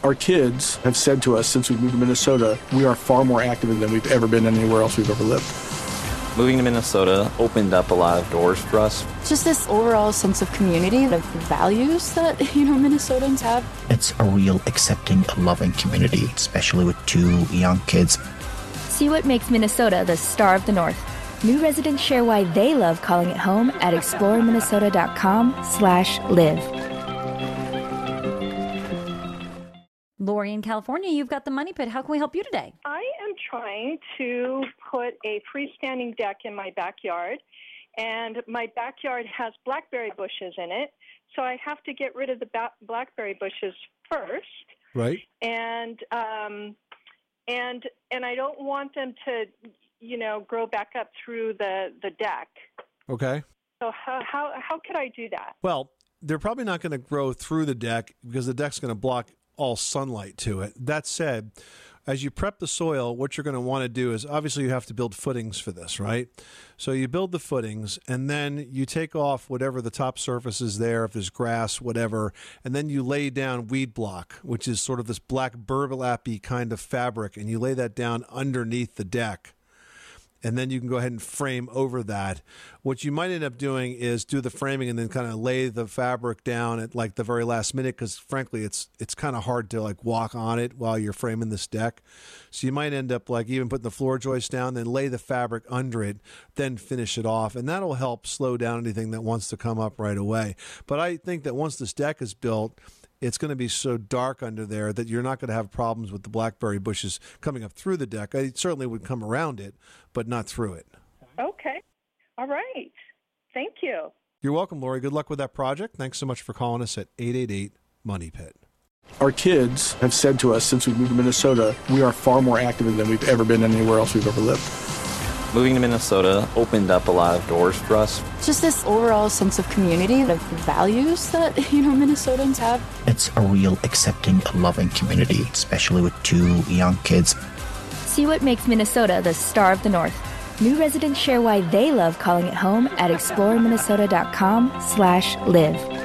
Our kids have said to us since we moved to Minnesota, we are far more active than we've ever been anywhere else we've ever lived. Moving to Minnesota opened up a lot of doors for us. Just this overall sense of community, the values that, Minnesotans have. It's a real accepting, loving community, especially with 2 young kids. See what makes Minnesota the star of the North. New residents share why they love calling it home at exploreminnesota.com/live. Lori in California, you've got the Money Pit. How can we help you today? I am trying to put a freestanding deck in my backyard, and my backyard has blackberry bushes in it, so I have to get rid of the blackberry bushes first. Right. And I don't want them to, grow back up through the deck. Okay. So how could I do that? Well, they're probably not going to grow through the deck because the deck's going to block all sunlight to it. That said, as you prep the soil, what you're going to want to do is obviously you have to build footings for this, right? So you build the footings and then you take off whatever the top surface is there, if there's grass, whatever, and then you lay down weed block, which is sort of this black burlap-y kind of fabric, and you lay that down underneath the deck. And then you can go ahead and frame over that. What you might end up doing is do the framing and then kind of lay the fabric down at like the very last minute because, frankly, it's kind of hard to like walk on it while you're framing this deck. So you might end up like even putting the floor joist down, then lay the fabric under it, then finish it off. And that'll help slow down anything that wants to come up right away. But I think that once this deck is built, it's going to be so dark under there that you're not going to have problems with the blackberry bushes coming up through the deck. I certainly would come around it, but not through it. Okay. All right. Thank you. You're welcome, Lori. Good luck with that project. Thanks so much for calling us at 888-MONEY-PIT. Our kids have said to us since we moved to Minnesota, we are far more active than we've ever been anywhere else we've ever lived. Moving to Minnesota opened up a lot of doors for us. Just this overall sense of community, the values that, Minnesotans have. It's a real accepting, loving community, especially with 2 young kids. See what makes Minnesota the star of the North. New residents share why they love calling it home at exploreminnesota.com/live.